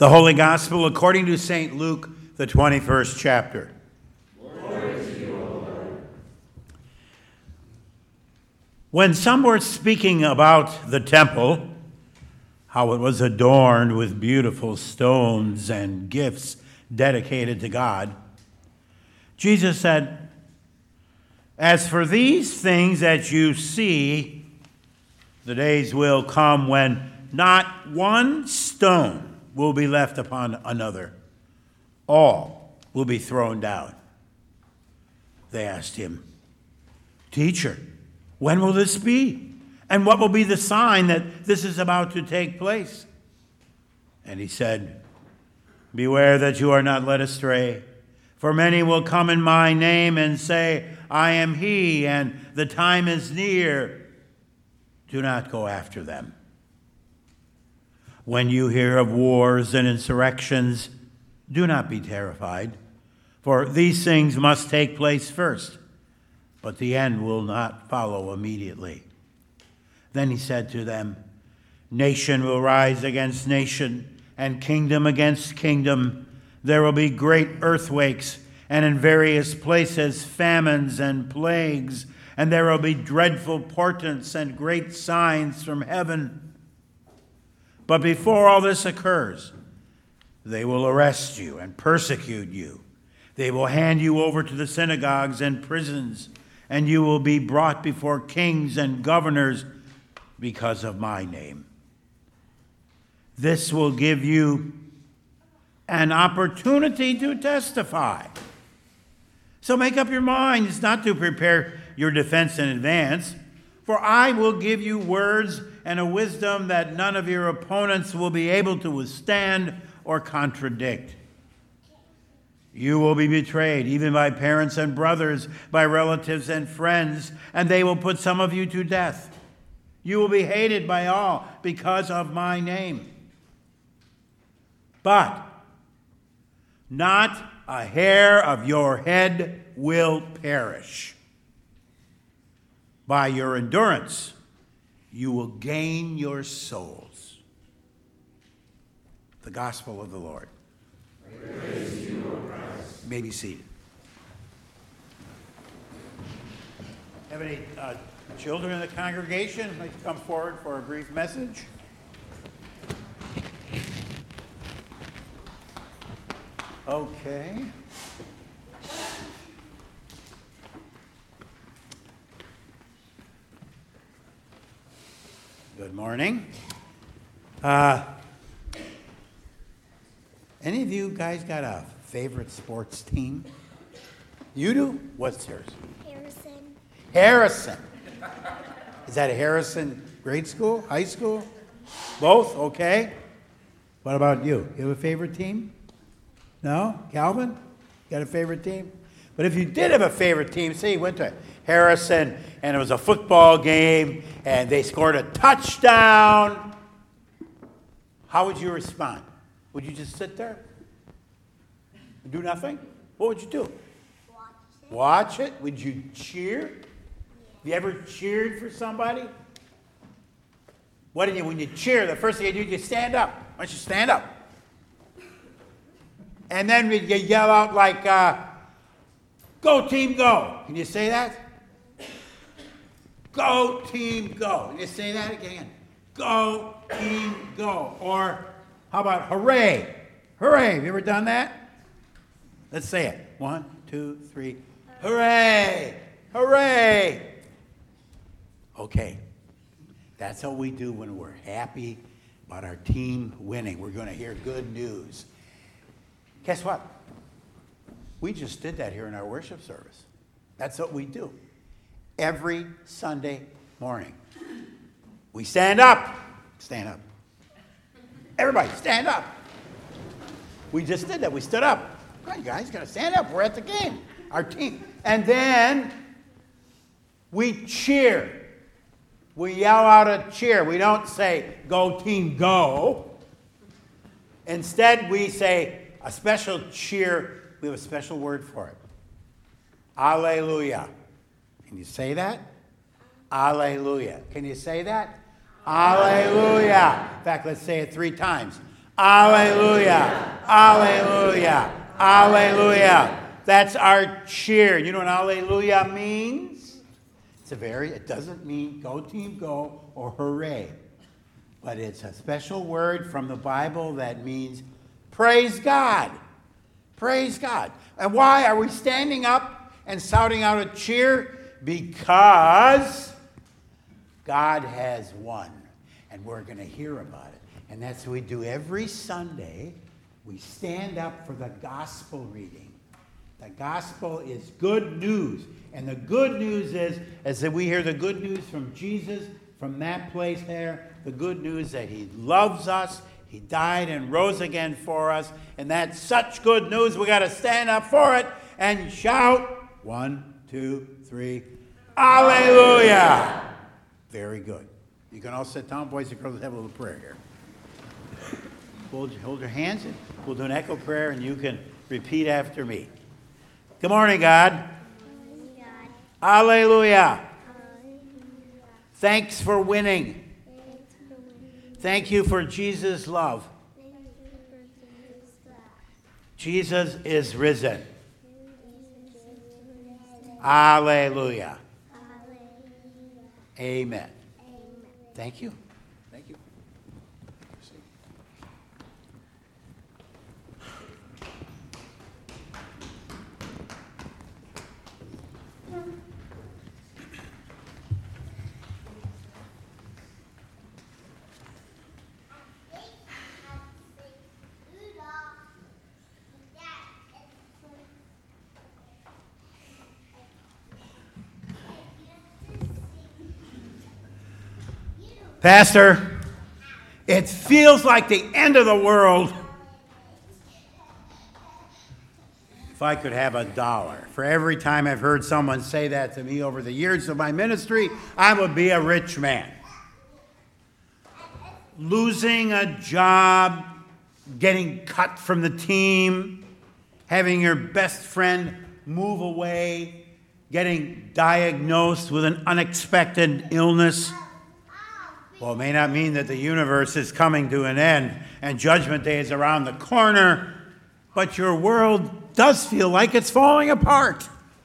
The Holy Gospel according to St. Luke, the 21st chapter. Glory to you, O Lord. When some were speaking about the temple, how it was adorned with beautiful stones and gifts dedicated to God, Jesus said, "As for these things that you see, the days will come when not one stone will be left upon another. All will be thrown down." They asked him, "Teacher, when will this be? And what will be the sign that this is about to take place?" And he said, "Beware that you are not led astray. For many will come in my name and say, 'I am he,' and 'the time is near.' Do not go after them. When you hear of wars and insurrections, do not be terrified, for these things must take place first, but the end will not follow immediately." Then he said to them, "Nation will rise against nation, and kingdom against kingdom. There will be great earthquakes, and in various places famines and plagues, and there will be dreadful portents and great signs from heaven. But before all this occurs, they will arrest you and persecute you. They will hand you over to the synagogues and prisons, and you will be brought before kings and governors because of my name. This will give you an opportunity to testify. So make up your minds not to prepare your defense in advance, for I will give you words and a wisdom that none of your opponents will be able to withstand or contradict. You will be betrayed, even by parents and brothers, by relatives and friends, and they will put some of you to death. You will be hated by all because of my name. But not a hair of your head will perish. By your endurance, you will gain your souls." The Gospel of the Lord. Praise to you, O Christ. You may be seated. Have any children in the congregation like to come forward for a brief message? Okay. Good morning. Any of you guys got a favorite sports team? You do? What's yours? Harrison. Harrison. Is that a Harrison grade school, high school? Both? Okay. What about you? You have a favorite team? No? Calvin? Got a favorite team? But if you did have a favorite team, say you went to Harrison and it was a football game and they scored a touchdown, how would you respond? Would you just sit there? Do nothing? What would you do? Watch it? Would you cheer? Have you ever cheered for somebody? What do you, when you cheer, the first thing you do, you stand up. Why don't you stand up? And then you yell out like, "Go team go." Can you say that? Go team go. Can you say that again? Go team go. Or how about hooray? Hooray. Have you ever done that? Let's say it. 1, 2, 3. Hooray! Hooray! Okay. That's what we do when we're happy about our team winning. We're going to hear good news. Guess what? We just did that here in our worship service. That's what we do every Sunday morning. We stand up. Stand up. Everybody, stand up. We just did that. We stood up. Come on, you guys, got to stand up. We're at the game. Our team. And then we cheer. We yell out a cheer. We don't say, "Go team, go." Instead, we say a special cheer. We have a special word for it. Alleluia. Can you say that? Alleluia. Can you say that? Alleluia. In fact, let's say it 3 times. Alleluia. Alleluia. Alleluia. That's our cheer. You know what alleluia means? It doesn't mean go team go or hooray. But it's a special word from the Bible that means praise God. Praise God. And why are we standing up and shouting out a cheer? Because God has won. And we're going to hear about it. And that's what we do every Sunday. We stand up for the gospel reading. The gospel is good news. And the good news is that we hear the good news from Jesus, from that place there. The good news that he loves us. He died and rose again for us. And that's such good news. We got to stand up for it and shout. 1, 2, 3. Alleluia. Very good. You can all sit down, boys and girls. Let's have a little prayer here. Hold your hands, and we'll do an echo prayer, and you can repeat after me. Good morning, God. Alleluia. Thanks for winning. Thank you for Jesus' love. Jesus is risen. Alleluia. Amen. Thank you. Thank you. Pastor, it feels like the end of the world. If I could have $1 for every time I've heard someone say that to me over the years of my ministry, I would be a rich man. Losing a job, getting cut from the team, having your best friend move away, getting diagnosed with an unexpected illness. Well, it may not mean that the universe is coming to an end and Judgment Day is around the corner, but your world does feel like it's falling apart.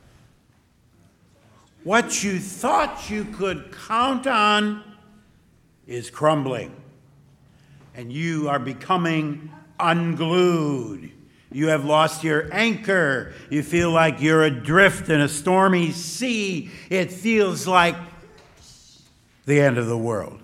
What you thought you could count on is crumbling, and you are becoming unglued. You have lost your anchor. You feel like you're adrift in a stormy sea. It feels like the end of the world.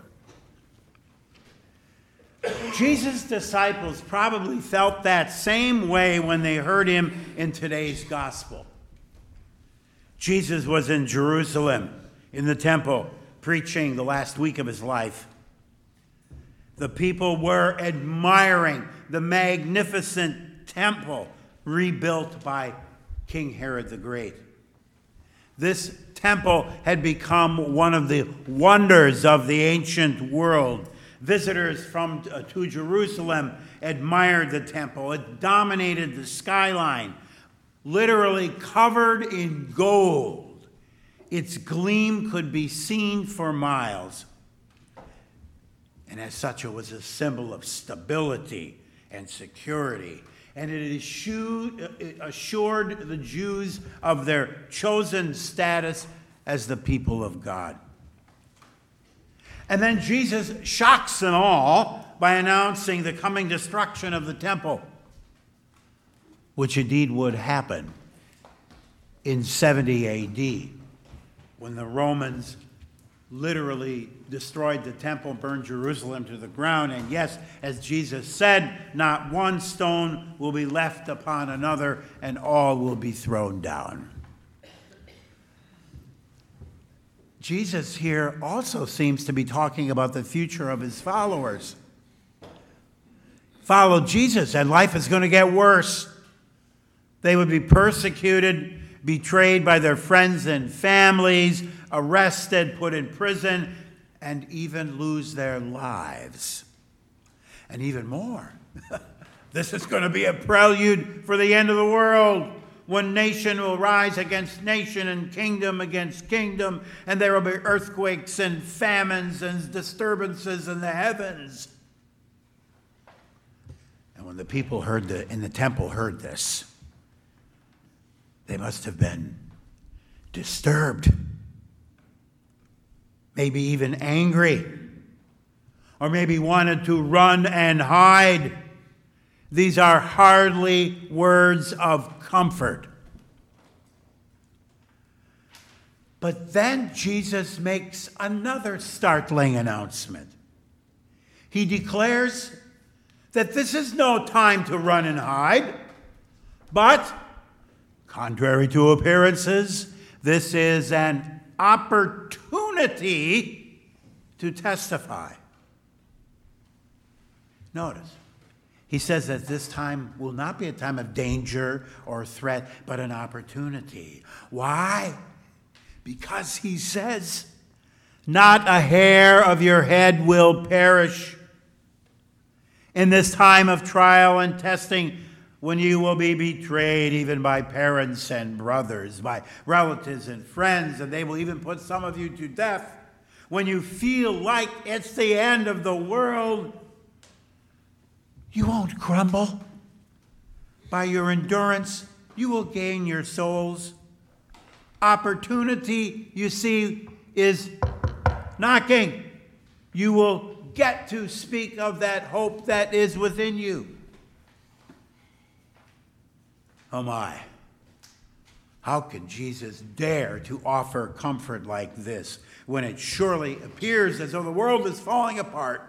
Jesus' disciples probably felt that same way when they heard him in today's gospel. Jesus was in Jerusalem, in the temple, preaching the last week of his life. The people were admiring the magnificent temple rebuilt by King Herod the Great. This temple had become one of the wonders of the ancient world. Visitors to Jerusalem admired the temple. It dominated the skyline, literally covered in gold. Its gleam could be seen for miles. And as such, it was a symbol of stability and security. And it assured the Jews of their chosen status as the people of God. And then Jesus shocks them all by announcing the coming destruction of the temple, which indeed would happen in 70 A.D., when the Romans literally destroyed the temple, burned Jerusalem to the ground. And yes, as Jesus said, not one stone will be left upon another, and all will be thrown down. Jesus here also seems to be talking about the future of his followers. Follow Jesus, and life is going to get worse. They would be persecuted, betrayed by their friends and families, arrested, put in prison, and even lose their lives. And even more, this is going to be a prelude for the end of the world, when nation will rise against nation and kingdom against kingdom, and there will be earthquakes and famines and disturbances in the heavens. And when the people in the temple heard this, they must have been disturbed, maybe even angry, or maybe wanted to run and hide. These are hardly words of comfort. But then Jesus makes another startling announcement. He declares that this is no time to run and hide, but, contrary to appearances, this is an opportunity to testify. Notice, he says that this time will not be a time of danger or threat, but an opportunity. Why? Because he says, not a hair of your head will perish. In this time of trial and testing, when you will be betrayed even by parents and brothers, by relatives and friends, and they will even put some of you to death, when you feel like it's the end of the world, you won't crumble. By your endurance, you will gain your souls. Opportunity, you see, is knocking. You will get to speak of that hope that is within you. Oh my, how can Jesus dare to offer comfort like this when it surely appears as though the world is falling apart?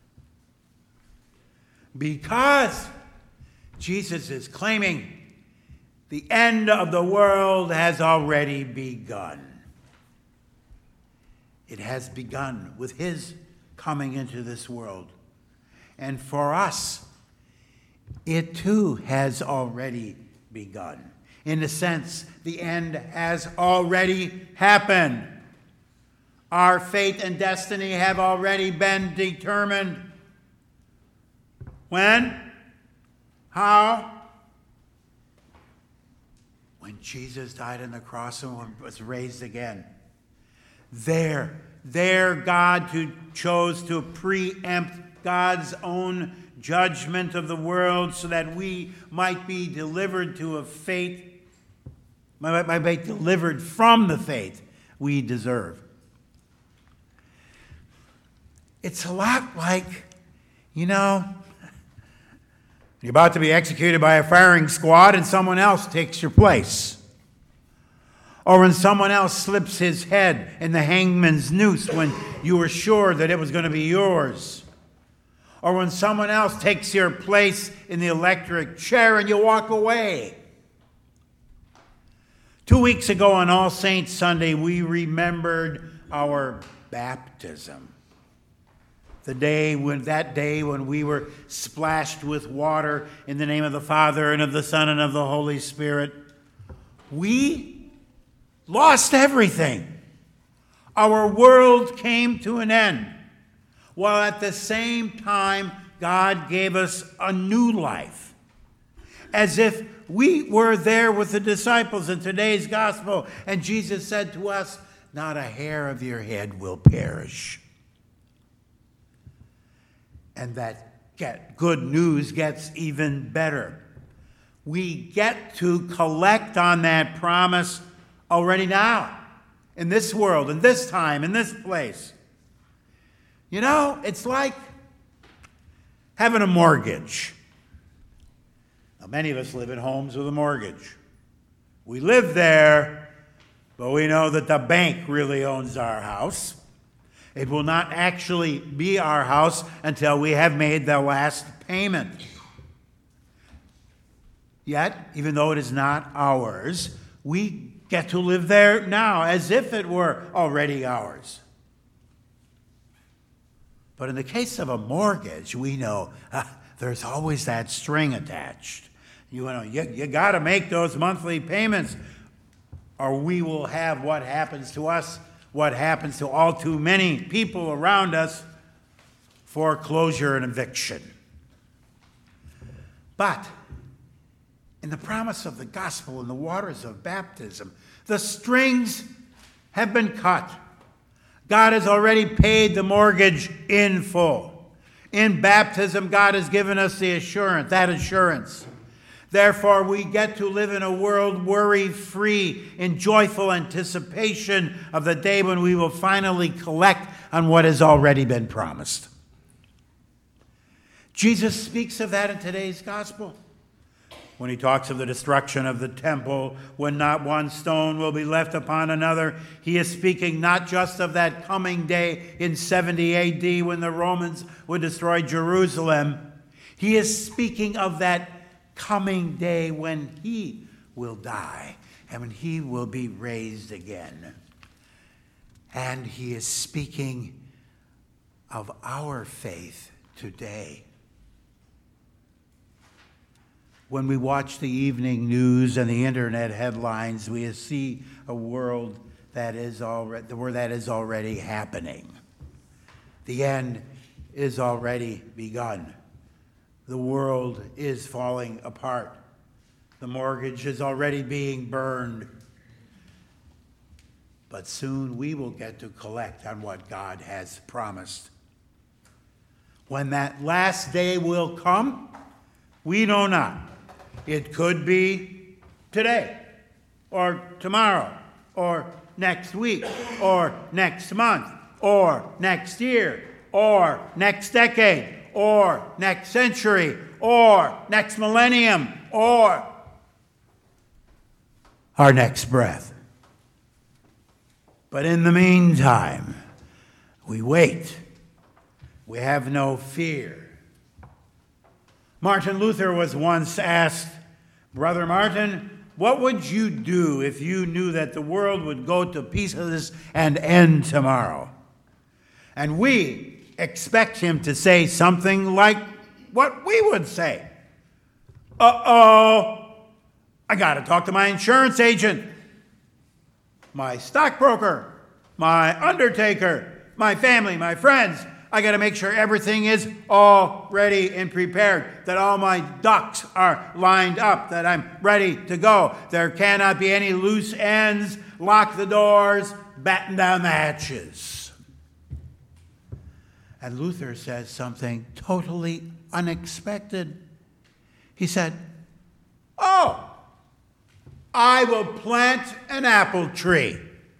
Because Jesus is claiming the end of the world has already begun. It has begun with his coming into this world. And for us, it too has already begun. In a sense, the end has already happened. Our fate and destiny have already been determined. When? How? When Jesus died on the cross and was raised again. There God chose to preempt God's own judgment of the world so that we might be delivered to a fate, might be delivered from the fate we deserve. It's a lot like, you're about to be executed by a firing squad and someone else takes your place. Or when someone else slips his head in the hangman's noose when you were sure that it was going to be yours. Or when someone else takes your place in the electric chair and you walk away. 2 weeks ago on All Saints Sunday, we remembered our baptism. That day when we were splashed with water in the name of the Father and of the Son and of the Holy Spirit. We lost everything. Our world came to an end, while at the same time God gave us a new life, as if we were there with the disciples in today's gospel, and Jesus said to us, not a hair of your head will perish. And that good news gets even better. We get to collect on that promise already now, in this world, in this time, in this place. It's like having a mortgage. Now, many of us live in homes with a mortgage. We live there, but we know that the bank really owns our house. It will not actually be our house until we have made the last payment. Yet, even though it is not ours, we get to live there now as if it were already ours. But in the case of a mortgage, we know there's always that string attached. You got to make those monthly payments, or we will have what happens to us, what happens to all too many people around us, foreclosure and eviction. But in the promise of the gospel and the waters of baptism, the strings have been cut. God has already paid the mortgage in full. In baptism, God has given us that assurance. Therefore, we get to live in a world worry-free in joyful anticipation of the day when we will finally collect on what has already been promised. Jesus speaks of that in today's gospel. When he talks of the destruction of the temple, when not one stone will be left upon another, he is speaking not just of that coming day in 70 AD when the Romans would destroy Jerusalem. He is speaking of that coming day when he will die and when he will be raised again. And he is speaking of our faith today. When we watch the evening news and the internet headlines, we see a world that is already happening. The end is already begun. The world is falling apart. The mortgage is already being burned. But soon we will get to collect on what God has promised. When that last day will come, we know not. It could be today, or tomorrow, or next week, or next month, or next year, or next decade, or next century, or next millennium, or our next breath. But in the meantime, we wait. We have no fear. Martin Luther was once asked, "Brother Martin, what would you do if you knew that the world would go to pieces and end tomorrow?" And we expect him to say something like what we would say. I got to talk to my insurance agent, my stockbroker, my undertaker, my family, my friends. I got to make sure everything is all ready and prepared, that all my ducks are lined up, that I'm ready to go. There cannot be any loose ends. Lock the doors, batten down the hatches. And Luther says something totally unexpected. He said, I will plant an apple tree.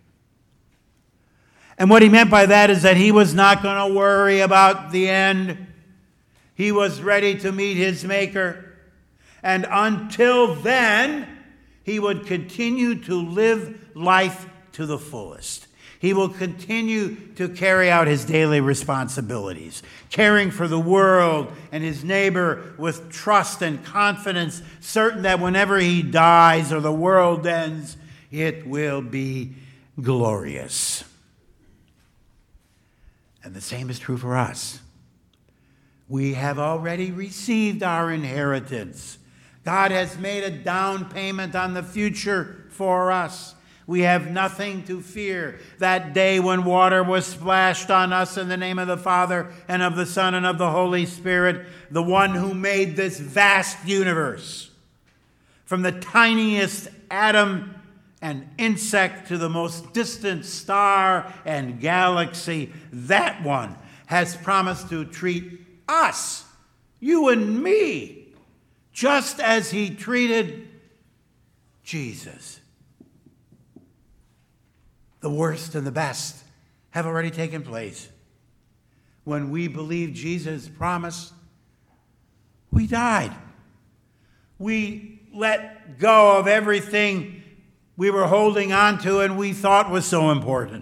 And what he meant by that is that he was not going to worry about the end. He was ready to meet his Maker. And until then, he would continue to live life to the fullest. He will continue to carry out his daily responsibilities, caring for the world and his neighbor with trust and confidence, certain that whenever he dies or the world ends, it will be glorious. And the same is true for us. We have already received our inheritance. God has made a down payment on the future for us. We have nothing to fear. That day when water was splashed on us in the name of the Father and of the Son and of the Holy Spirit, the one who made this vast universe, from the tiniest atom and insect to the most distant star and galaxy, that one has promised to treat us, you and me, just as he treated Jesus. The worst and the best have already taken place. When we believed Jesus' promise, we died. We let go of everything we were holding on to and we thought was so important.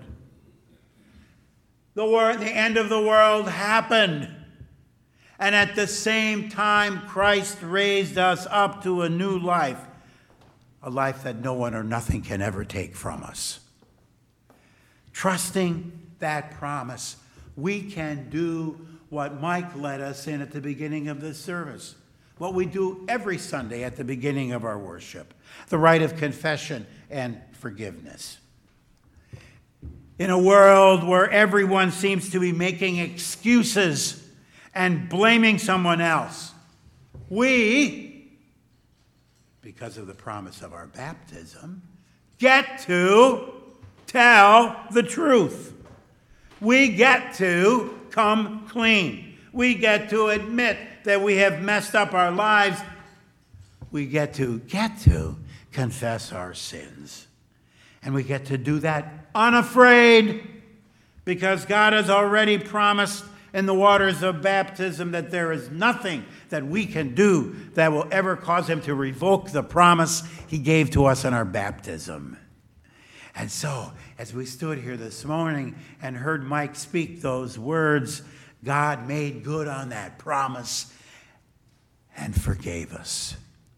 The end of the world happened. And at the same time, Christ raised us up to a new life, a life that no one or nothing can ever take from us. Trusting that promise, we can do what Mike led us in at the beginning of this service, what we do every Sunday at the beginning of our worship, the rite of confession and forgiveness. In a world where everyone seems to be making excuses and blaming someone else, we, because of the promise of our baptism, get to tell the truth. We get to come clean. We get to admit that we have messed up our lives. We get to confess our sins. And we get to do that unafraid, because God has already promised in the waters of baptism that there is nothing that we can do that will ever cause him to revoke the promise he gave to us in our baptism. And so, as we stood here this morning and heard Mike speak those words, God made good on that promise and forgave us.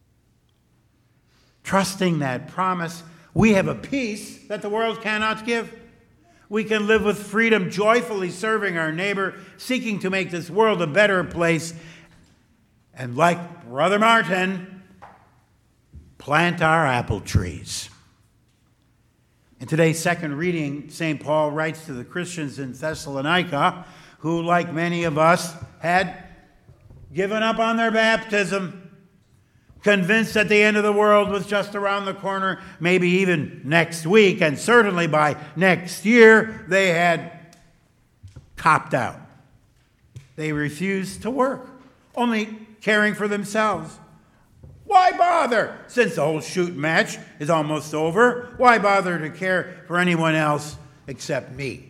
Trusting that promise, we have a peace that the world cannot give. We can live with freedom, joyfully serving our neighbor, seeking to make this world a better place. And like Brother Martin, plant our apple trees. In today's second reading, St. Paul writes to the Christians in Thessalonica, who, like many of us, had given up on their baptism, convinced that the end of the world was just around the corner, maybe even next week, and certainly by next year, they had copped out. They refused to work, only caring for themselves. Why bother? Since the whole shoot match is almost over, why bother to care for anyone else except me?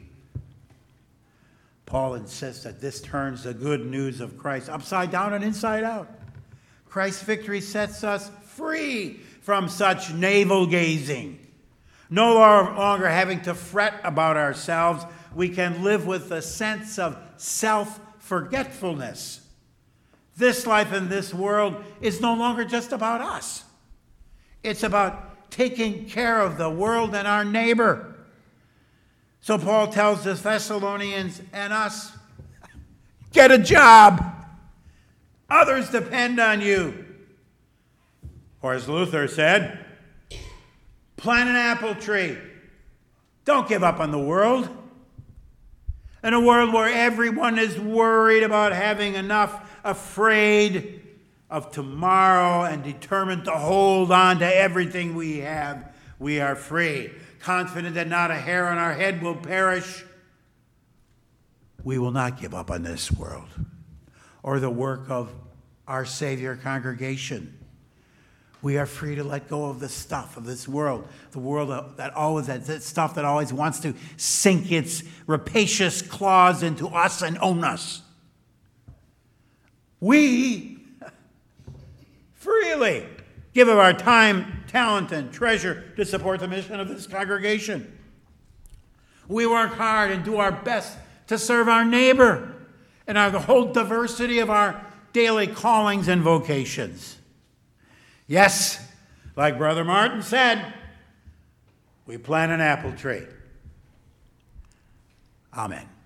Paul insists that this turns the good news of Christ upside down and inside out. Christ's victory sets us free from such navel-gazing. No longer having to fret about ourselves, we can live with a sense of self-forgetfulness. This life in this world is no longer just about us. It's about taking care of the world and our neighbor. So Paul tells the Thessalonians and us, get a job. Others depend on you. Or as Luther said, plant an apple tree. Don't give up on the world. In a world where everyone is worried about having enough, afraid of tomorrow, and determined to hold on to everything we have, we are free. Confident that not a hair on our head will perish. We will not give up on this world or the work of our Savior congregation. We are free to let go of the stuff of this world, the world that stuff that always wants to sink its rapacious claws into us and own us. We freely give of our time, talent, and treasure to support the mission of this congregation. We work hard and do our best to serve our neighbor and the whole diversity of our daily callings and vocations. Yes, like Brother Martin said, we plant an apple tree. Amen.